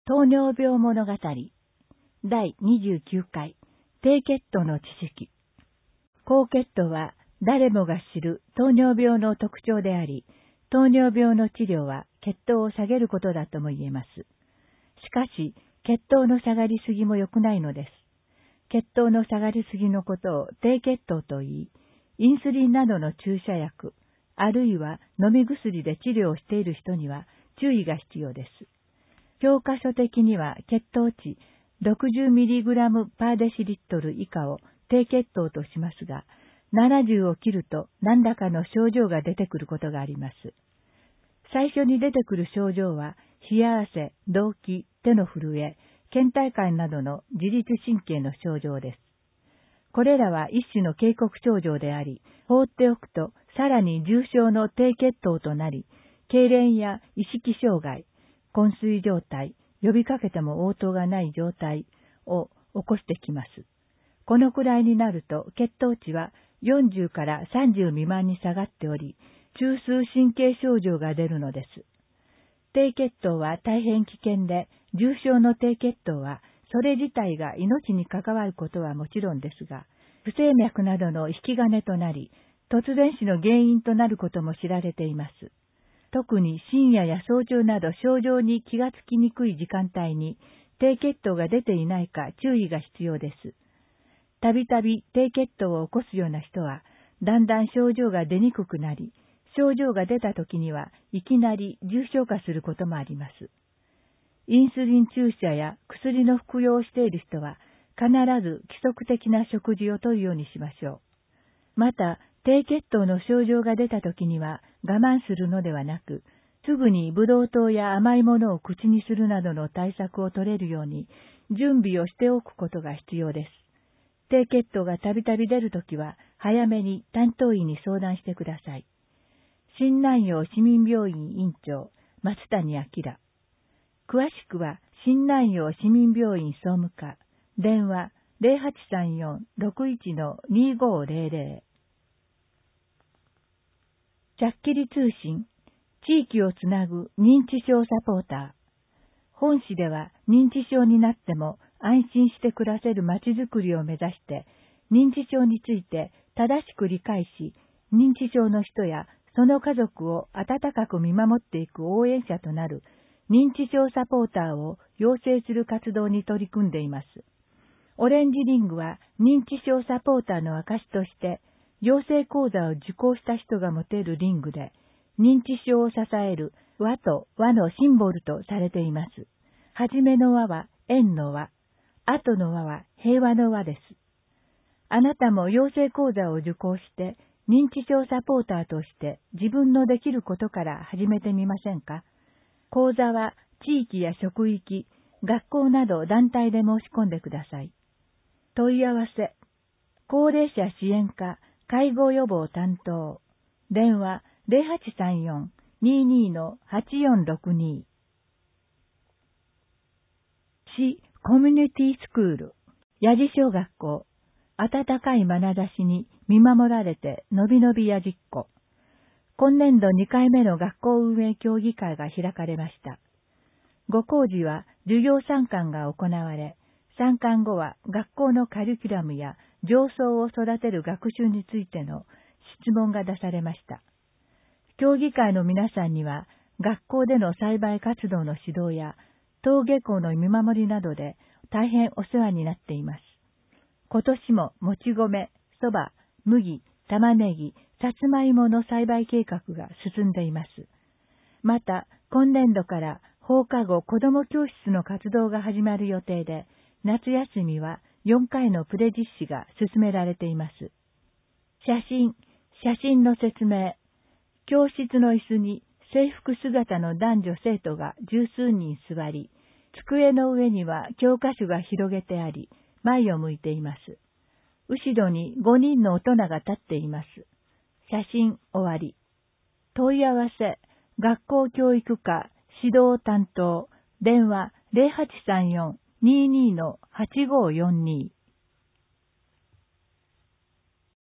糖尿病物語第29回低血糖の知識。高血糖は誰もが知る糖尿病の特徴であり、糖尿病の治療は血糖を下げることだとも言えます。しかし、血糖の下がりすぎも良くないのです。血糖の下がりすぎのことを低血糖と言い、インスリンなどの注射薬、あるいは飲み薬で治療をしている人には注意が必要です。教科書的には血糖値 60mg パーデシリットル以下を低血糖としますが、70を切ると何らかの症状が出てくることがあります。最初に出てくる症状は、冷や汗、動悸、手の震え、倦怠感などの自律神経の症状です。これらは一種の警告症状であり、放っておくとさらに重症の低血糖となり、痙攣や意識障害、昏睡状態、呼びかけても応答がない状態を起こしてきます。このくらいになると血糖値は40から30未満に下がっており、中枢神経症状が出るのです。低血糖は大変危険で、重症の低血糖はそれ自体が命に関わることはもちろんですが、不整脈などの引き金となり、突然死の原因となることも知られています。特に深夜や早朝など症状に気がつきにくい時間帯に低血糖が出ていないか注意が必要です。たびたび低血糖を起こすような人は、だんだん症状が出にくくなり、症状が出た時にはいきなり重症化することもあります。インスリン注射や薬の服用をしている人は、必ず規則的な食事をとるようにしましょう。また、低血糖の症状が出た時には我慢するのではなく、すぐにブドウ糖や甘いものを口にするなどの対策を取れるように準備をしておくことが必要です。低血糖がたびたび出るときは早めに担当医に相談してください。新南陽市民病院院長松谷明。詳しくは新南陽市民病院総務課、電話 0834-61-2500。ちゃっきり通信、地域をつなぐ認知症サポーター。本市では認知症になっても安心して暮らせるまちづくりを目指して、認知症について正しく理解し、認知症の人やその家族を温かく見守っていく応援者となる認知症サポーターを養成する活動に取り組んでいます。オレンジリングは認知症サポーターの証として、養成講座を受講した人が持てるリングで、認知症を支える和と和のシンボルとされています。はじめの和は縁の和、後の和は平和の和です。あなたも養成講座を受講して、認知症サポーターとして自分のできることから始めてみませんか？講座は地域や職域、学校など団体で申し込んでください。問い合わせ、高齢者支援課介護予防担当、電話 0834-22-8462。市コミュニティスクール、やじ小学校、温かい眼差しに見守られてのびのびやじっこ。今年度2回目の学校運営協議会が開かれました。ご講義は授業参観が行われ、参観後は学校のカリキュラムや情操を育てる学習についての質問が出されました。協議会の皆さんには、学校での栽培活動の指導や登下校の見守りなどで大変お世話になっています。今年ももち米、そば、麦、玉ねぎ、さつまいもの栽培計画が進んでいます。また、今年度から放課後子ども教室の活動が始まる予定で、夏休みは4回のプレ実施が進められています。写真の説明。教室の椅子に制服姿の男女生徒が十数人座り、机の上には教科書が広げてあり、前を向いています。後ろに5人の大人が立っています。写真終わり。問い合わせ、学校教育課指導担当、電話 0834-22-8542。